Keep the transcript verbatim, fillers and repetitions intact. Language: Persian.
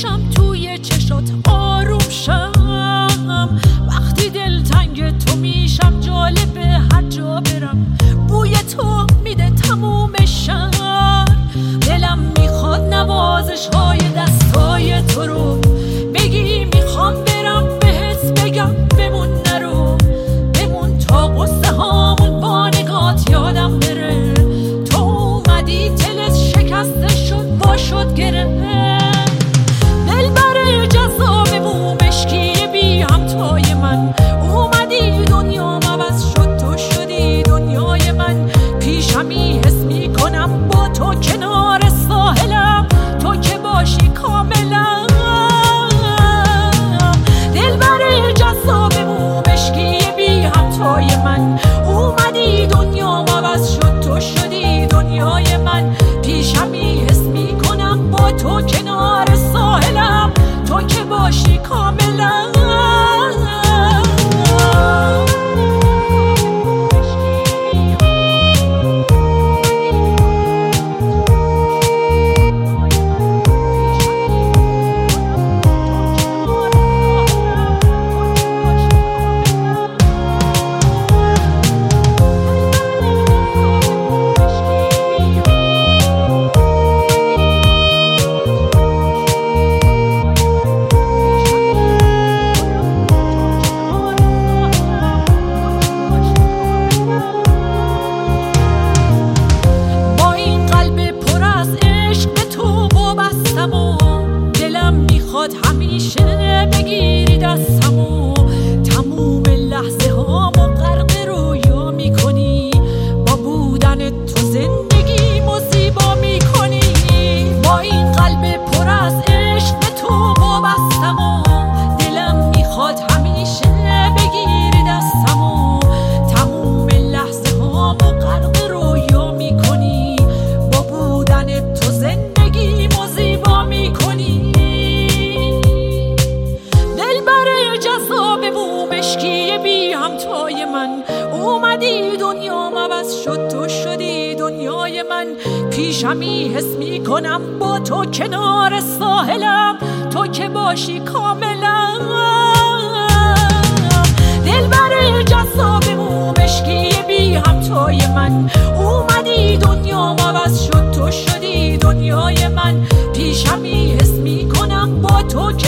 بکشم توی چشات آروم شم. وقتی دلتنگ تو میشم جالبه هر جا برم بوی تو میده تموم شهر. دلم میخواد نوازش های دستای تو رو بگی، میخوام برم بهت بگم بمون نرو، بمون تا قصه هامون با نگات یادم بره. تو اومدی دلت شکسته شد با شد گره، دل بره جذاب مومشکی بی همتای من. اومدی دنیا عوض شد تو شدی دنیای من. پیشمی حس میکنم با تو کنار ساحلم، تو که باشی کاملا. دل بره جذاب مومشکی بی همتای من. اومدی دنیا عوض شد تو شدی دنیای من. پیشمی حس میکنم با تو کنار ساحلم، تو که باشی کاملا. همیشه بگیری دستمو، تموم لحظه هامو غرق رویا میکنی. با بودن تو زندگیمو زیبا میکنی. با این قلب پر از عشق به تو وابستمو، دلم میخواد همیشه بگیری دستمو، تموم لحظه هامو غرق رویا میکنی. با بودن تو زندگیمو زیبا میکنی. مشکی بی همتای من. اومدی دنیا عوض شد تو شدی دنیای من. پیشمی حس میکنم با تو کنار ساحلم، تو که باشی کاملا. دل بر جذاب مومشکی بی همتای من. اومدی دنیا عوض شد تو شدی دنیای من. پیشمی حس میکنم با تو